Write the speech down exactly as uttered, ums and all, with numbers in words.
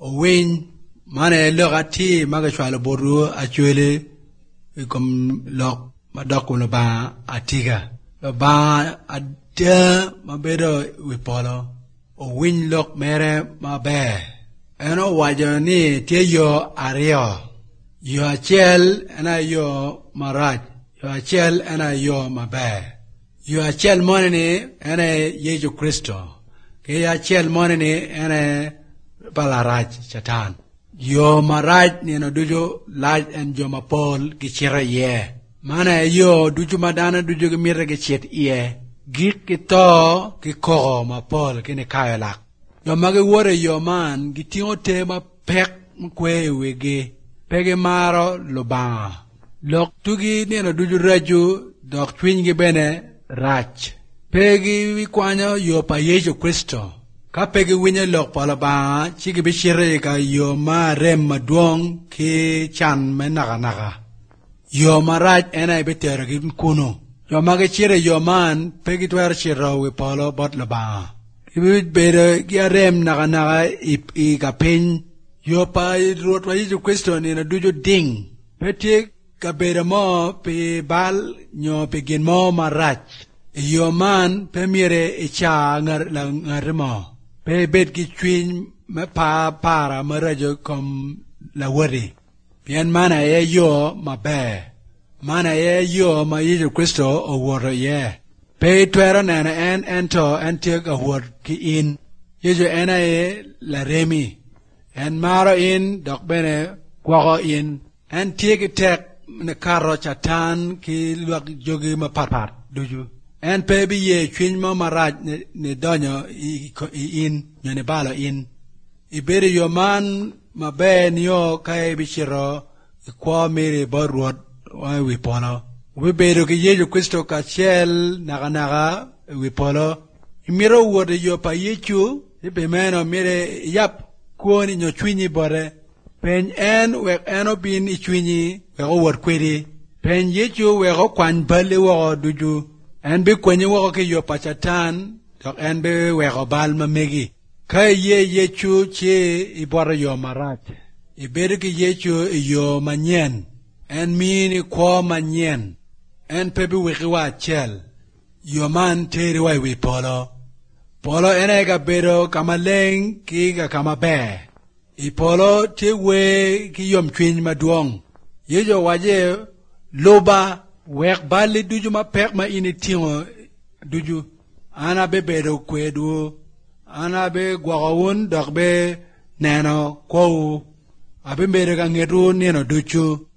win mane look at tea magachwalo boru actually come lock ma doculo ba atiga lo ba ada ma bedo we polo o win lock mere ma be eno wajani tie yo ario yo achel ana yo maraj yo achel ana yo mabe yo achel monene ana Yesu Kristo ke achel monene ana balaraj satan yo maraj ni no dujo laj en jo mapol gichira ye mana yo dujo madana dujo gimira gichet ye gik kito kiko mapol kine kayalak yo mage wore yo man gitingo te ma pek mkwe wege pege maro lobanga lok tugi neno duju raju dok twingi bene rach pegi wikwanyo yo pa Yesu Kristo ka pegi winyo lok pala ba chigi bishire ka yo ma rem maduong ki chan me naga naga yo ma rach ena ibetero gin kuno yo mage chire yo man pegi twer chiro wi polo bot lobanga ibi bere kia rem naga naga i ka pin yo pa ruot wa Yesu Kristo ni na dujo ding peti ka bere mo pe bal nyo pe gin mo marach yo man pe mire e cha ngar la ngar mo pe bet ki twin me pa para marajo kom la wori pian mana e yo ma be mana e yo ma Yesu Kristo o woro ye pe twero nana en ento entek a wor ki in Yesu ena e la remi en maro in dok bene kwako in en tiegi tek ne karo chatan ki luak jogi ma parpar duju en pebi ye chwiny mo maraj ne, ne donyo i, i in nyo ne balo in iberi yo man ma be niyo kae bichiro i kwa miri boruot wa wipolo wibedo ki Yesu Kristo ka chel naga naga wipolo imiro wode yo pa yechu ibe meno mire yap kuoni nyo chwinyi bore pen en wek eno bin i chwinyi weko wot kwedi pen yechu weko kwan bali wako duju en bi kwenye wako ki yo pachatan tok en bi weko bal mamegi kaya ye yechu che i bore yo marat i bedo ki yechu i yo manyen en mini kwa manyen en pebi wiki wa chel yo man teri wa wi polo polo ena eka bedo kama leng ki ka kama be i polo te we ki yom chwiny maduong yejo waje loba wek bali duju ma pek ma ini tingo duju ana be bedo kwedu ana be gwagawun dok be neno kou abe bedo ka ngetu neno duchu